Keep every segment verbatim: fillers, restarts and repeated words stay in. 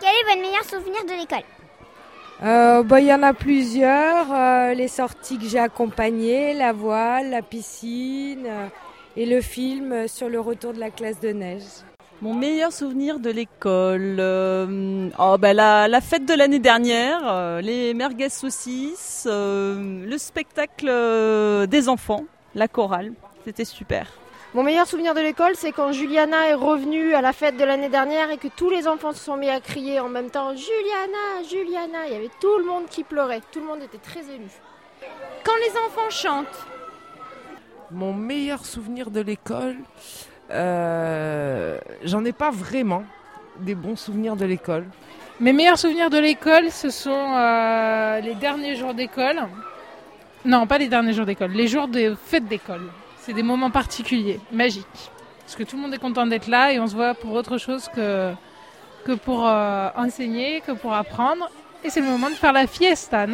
Quel est votre meilleur souvenir de l'école? Euh, bah, il y en a plusieurs. Euh, les sorties que j'ai accompagnées, la voile, la piscine euh, et le film sur le retour de la classe de neige. Mon meilleur souvenir de l'école, euh, oh, bah, la, la fête de l'année dernière, euh, les merguez saucisses, euh, le spectacle euh, des enfants, la chorale, c'était super. Mon meilleur souvenir de l'école, c'est quand Juliana est revenue à la fête de l'année dernière et que tous les enfants se sont mis à crier en même temps « Juliana, Juliana !» Il y avait tout le monde qui pleurait, tout le monde était très ému. Quand les enfants chantent. Mon meilleur souvenir de l'école, euh, j'en ai pas vraiment des bons souvenirs de l'école. Mes meilleurs souvenirs de l'école, ce sont euh, les derniers jours d'école. Non, pas les derniers jours d'école, les jours de fête d'école. C'est des moments particuliers, magiques. Parce que tout le monde est content d'être là et on se voit pour autre chose que, que pour euh, enseigner, que pour apprendre. Et c'est le moment de faire la fiesta, non ?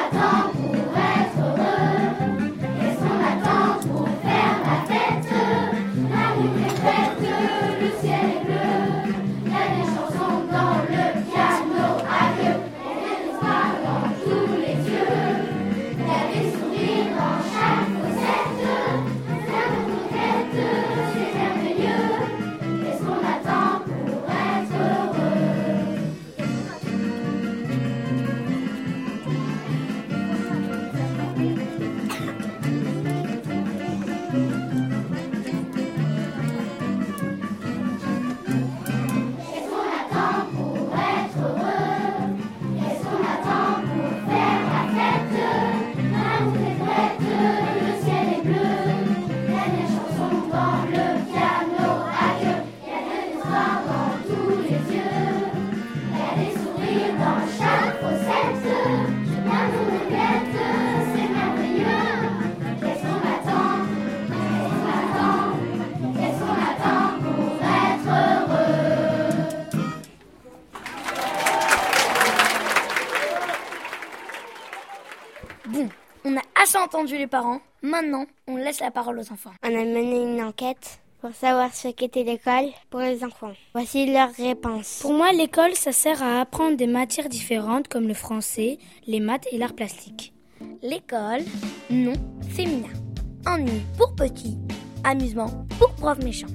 Bon, on a assez entendu les parents. Maintenant, on laisse la parole aux enfants. On a mené une enquête pour savoir ce qu'était l'école pour les enfants. Voici leurs réponses. Pour moi, l'école, ça sert à apprendre des matières différentes comme le français, les maths et l'art plastique. L'école, nom féminin. Ennui pour petits, amusement pour profs méchants.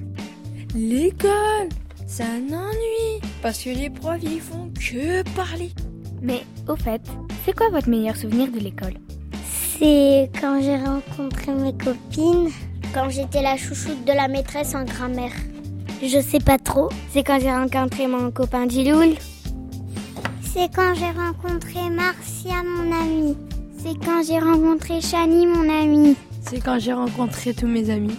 L'école, c'est un ennui, parce que les profs, ils font que parler. Mais au fait, c'est quoi votre meilleur souvenir de l'école ? C'est quand j'ai rencontré mes copines, quand j'étais la chouchoute de la maîtresse en grammaire. Je sais pas trop. C'est quand j'ai rencontré mon copain Diloul. C'est quand j'ai rencontré Marcia, mon amie. C'est quand j'ai rencontré Chani, mon amie. C'est quand j'ai rencontré tous mes amis.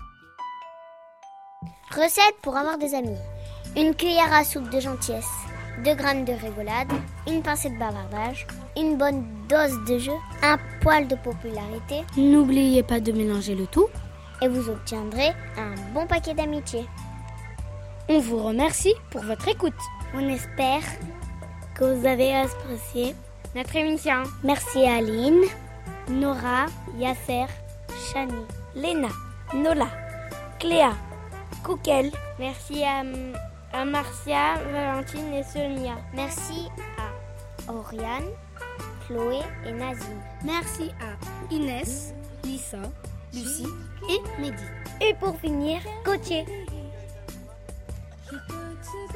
Recette pour avoir des amis. Une cuillère à soupe de gentillesse, deux grammes de rigolade, une pincée de bavardage, une bonne dose de jeu, un poil de popularité. N'oubliez pas de mélanger le tout. Et vous obtiendrez un bon paquet d'amitié. On vous remercie pour votre écoute. On espère que vous avez apprécié notre émission. Merci à Aline, Nora, Yasser, Chani, Léna, Nola, Cléa, Koukel. Merci à, à Marcia, Valentine et Sonia. Merci à Oriane, Chloé et Nazim. Merci à Inès, Lisa, Lucie et Mehdi. Et pour finir, Gauthier.